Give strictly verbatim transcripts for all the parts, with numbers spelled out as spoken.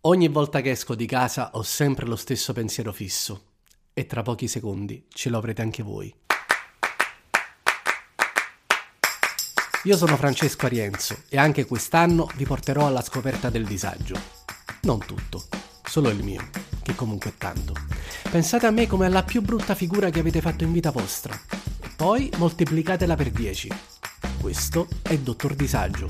Ogni volta che esco di casa ho sempre lo stesso pensiero fisso e tra pochi secondi ce lo avrete anche voi. Io sono Francesco Arienzo e anche quest'anno vi porterò alla scoperta del disagio. Non tutto, solo il mio, che comunque è tanto. Pensate a me come alla più brutta figura che avete fatto in vita vostra e poi moltiplicatela per dieci. Questo è Dottor Disagio.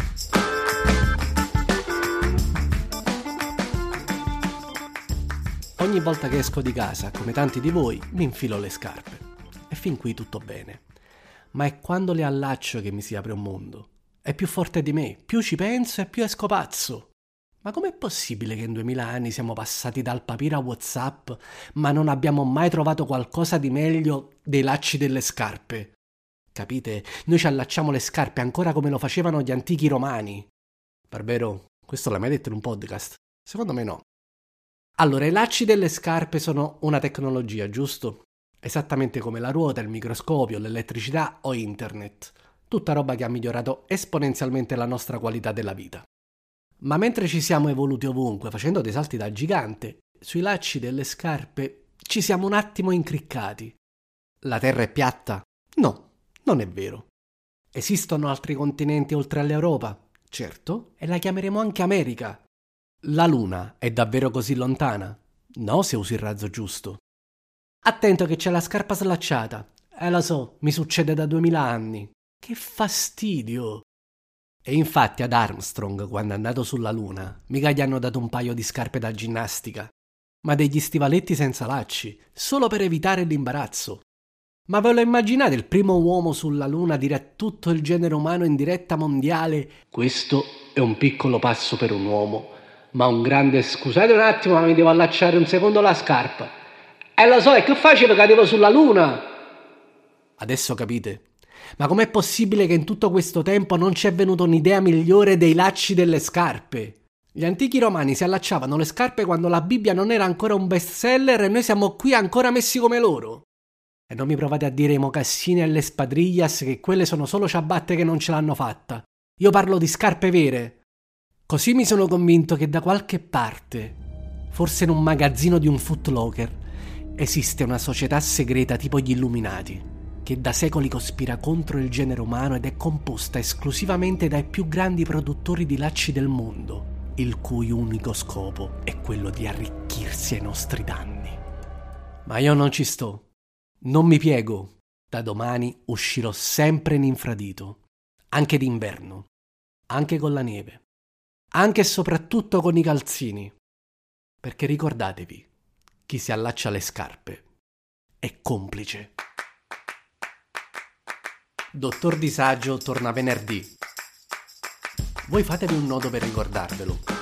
Ogni volta che esco di casa, come tanti di voi, mi infilo le scarpe. E fin qui tutto bene. Ma è quando le allaccio che mi si apre un mondo. È più forte di me, più ci penso e più esco pazzo. Ma com'è possibile che in duemila anni siamo passati dal papiro a WhatsApp, ma non abbiamo mai trovato qualcosa di meglio dei lacci delle scarpe? Capite? Noi ci allacciamo le scarpe ancora come lo facevano gli antichi romani. Per vero, questo l'hai mai detto in un podcast? Secondo me no. Allora, i lacci delle scarpe sono una tecnologia, giusto? Esattamente come la ruota, il microscopio, l'elettricità o internet. Tutta roba che ha migliorato esponenzialmente la nostra qualità della vita. Ma mentre ci siamo evoluti ovunque, facendo dei salti da gigante, sui lacci delle scarpe ci siamo un attimo incriccati. La Terra è piatta? No, non è vero. Esistono altri continenti oltre all'Europa? Certo, e la chiameremo anche America. La Luna è davvero così lontana? No, se usi il razzo giusto. Attento che c'è la scarpa slacciata. Eh, lo so, mi succede da duemila anni. Che fastidio! E infatti ad Armstrong, quando è andato sulla Luna, mica gli hanno dato un paio di scarpe da ginnastica, ma degli stivaletti senza lacci, solo per evitare l'imbarazzo. Ma ve lo immaginate il primo uomo sulla Luna dire a tutto il genere umano in diretta mondiale: questo è un piccolo passo per un uomo, ma un grande... Scusate un attimo, ma mi devo allacciare un secondo la scarpa. E lo so, e che facevo? Cadevo sulla Luna! Adesso capite? Ma com'è possibile che in tutto questo tempo non ci è venuta un'idea migliore dei lacci delle scarpe? Gli antichi romani si allacciavano le scarpe quando la Bibbia non era ancora un bestseller e noi siamo qui ancora messi come loro. E non mi provate a dire i mocassini e le spadrillas che quelle sono solo ciabatte che non ce l'hanno fatta. Io parlo di scarpe vere. Così mi sono convinto che da qualche parte, forse in un magazzino di un Foot Locker, esiste una società segreta tipo gli Illuminati, che da secoli cospira contro il genere umano ed è composta esclusivamente dai più grandi produttori di lacci del mondo, il cui unico scopo è quello di arricchirsi ai nostri danni. Ma io non ci sto. Non mi piego. Da domani uscirò sempre in infradito, anche d'inverno, anche con la neve, anche e soprattutto con i calzini. Perché ricordatevi, chi si allaccia le scarpe è complice. Dottor Disagio torna venerdì. Voi fatevi un nodo per ricordarvelo.